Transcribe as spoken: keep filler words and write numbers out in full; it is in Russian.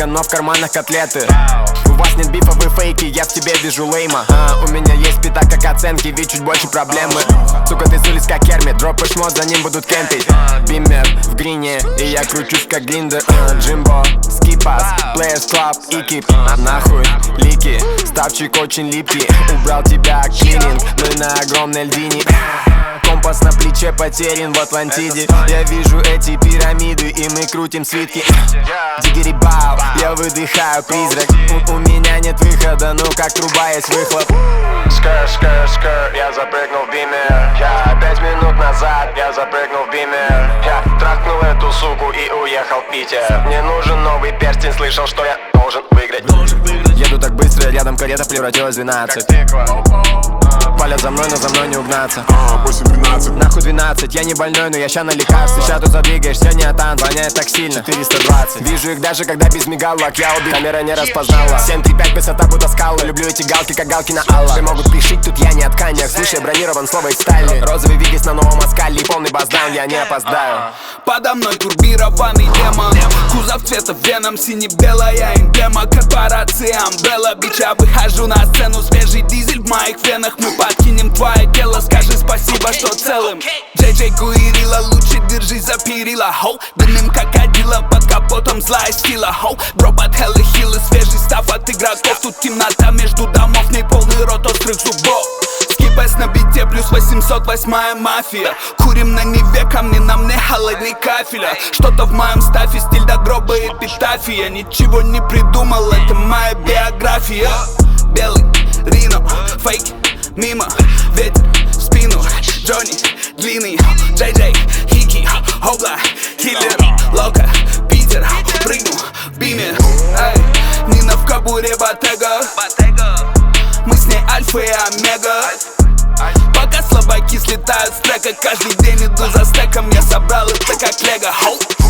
Редко, но в карманах котлеты. У вас нет бифа, вы фейки, я в тебе вижу лейма. а, У меня есть пита как оценки, ведь чуть больше проблемы. Сука, ты с улиц как Кермит, дропаешь мод, за ним будут кемпить. Бимер в грине, и я кручусь как Глиндер. Джимбо, скипас, Players Club и кип. Нахуй лики, ставчик очень липкий. Убрал тебя клининг, ну и на огромной льдине. Компас на плече потерян в Атлантиде. Я вижу эти пирамиды, и мы крутим свитки. Дигери-бау, я выдыхаю призрак. у, у меня нет выхода, ну как труба есть выхлоп. Скр, скр, скр, я запрыгнул в бимер. Я пять минут назад, я запрыгнул в бимер. Я трахнул эту суку и уехал в Питер. Мне нужен новый перстень, слышал, что я должен выиграть. Еду так быстро, рядом карета превратилась в двенадцать. Палят за мной, но за мной не угнаться. восемь двенадцать. Нахуй двенадцать, я не больной, но я ща на лекарстве. Ща тут задвигаешься, не атан, воняет так сильно. Четыреста двадцать. Вижу их даже, когда без мигалок я убит, камера не распознала. Семь три пять, высота будто скала. Люблю эти галки, как галки на Алла. Все могут пришить, тут я не от тканях. Слушай, бронирован слово из стали. Розовый вигис на новом оскале и полный баздаун, я не опоздаю. Подо мной турбированный демон. Кузов цвета веном, сине-белая эмблема корпорации Umbrella. Бича, выхожу на сцену, свежий дизель в моих венах. Мы подкинем твое тело, скажи спасибо, что целым. Джей Джей Гуирила, лучше держись за перила, хоу. Дымим как Адила, под капотом злая сила, хоу. Дроп от Хеллы Хиллы, свежий став от игроков. Тут темнота между домов, в ней полный рот острых зубов. Скипэс на бите, плюс восемьсот восьмая мафия. Курим на Неве, камни нам не холодный кафеля. Что-то в моем стафе, стиль до гроба эпитафия. Ничего не придумал, это моя биография. Белый, Рино, фейк, мимо, ветер в спину. Джонни, длинный, Джей Джей, Хики, Хогла, Киллер, Лока, Питер, прыгнул в биме. Эй, Нина в кабуре, Ботега. Мы с ней альфа и омега. Пока слабаки слетают с трека, каждый день иду за стеком. Я собрал это как лего, хоу.